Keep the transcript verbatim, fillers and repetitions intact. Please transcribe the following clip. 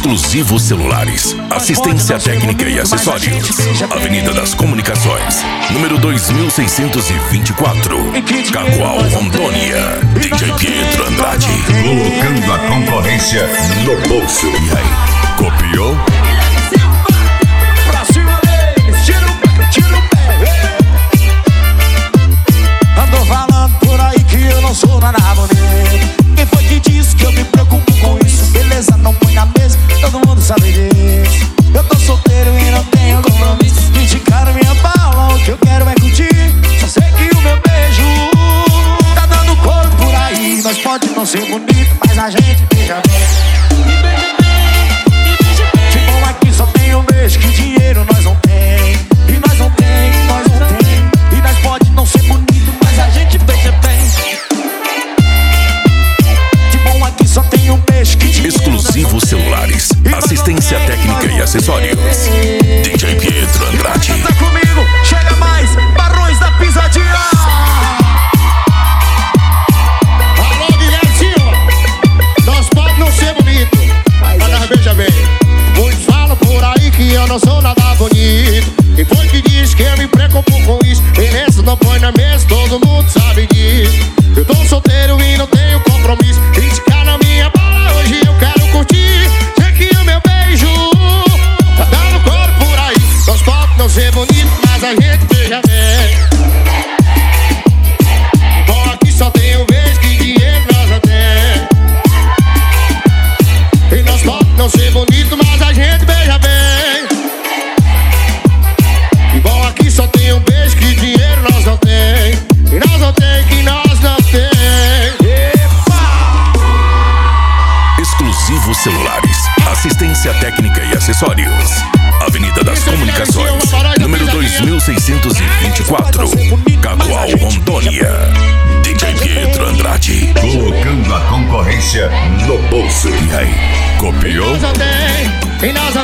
Exclusivo Celulares, assistência técnica e acessórios. Avenida das Comunicações, número dois mil seiscentos e vinte e quatro, Cacoal, Rondônia. D J Pietro Andrade, colocando a concorrência no bolso. E aí, copiou? Pra cima deles, tira o pé, tira o pé. Ando falando por aí que eu não sou nada bonito. Quem foi que disse que eu me preocupo com isso? Beleza, não põe na mesa, todo mundo sabe disso. Eu tô solteiro e não tenho compromisso. Criticaram minha bala, o que eu quero é curtir. Só sei que o meu beijo tá dando cor por aí. Nós pode não ser bonito, mas a gente beija bem. De bom aqui só tem um beijo, que dinheiro nós não tem. E nós não tem, e nós não tem. E nós pode não ser bonito, mas a gente beija bem. De bom aqui só tem um beijo, que dinheiro Exclusivo Celulares, assistência técnica e acessórios. D J Pietro Andrade. Tá comigo, chega mais, Barões da Pisadinha. Alô, Guilherme Silva, nós pode não ser bonito, mas nós beija bem. Muitos falam por aí que eu não sou nada bonito. E foi que diz que eu me preocupo com isso. Beleza, não põe na mesa, todo mundo sabe disso. Eu tô solteiro e não tenho compromisso. Criticar na minha bala, hoje eu quero curtir. Sei que o meu beijo tá dando cor por aí. Nós pode não ser bonito, mas a gente beija bem. Bom, aqui só tem um beijo, que dinheiro nós não tem. E nós pode não ser bonito, mas a gente beija bem. E bom, aqui só tem um beijo, que dinheiro nós não tem. E nós não tem, que nós não tem. Exclusivo Celulares, assistência técnica e acessórios. Avenida das Comunicações, número dois mil seiscentos e vinte e quatro, Cacoal, Rondônia. D J Pietro Andrade, Colocando a concorrência no bolso. E aí, copiou? Nós não tem, e nós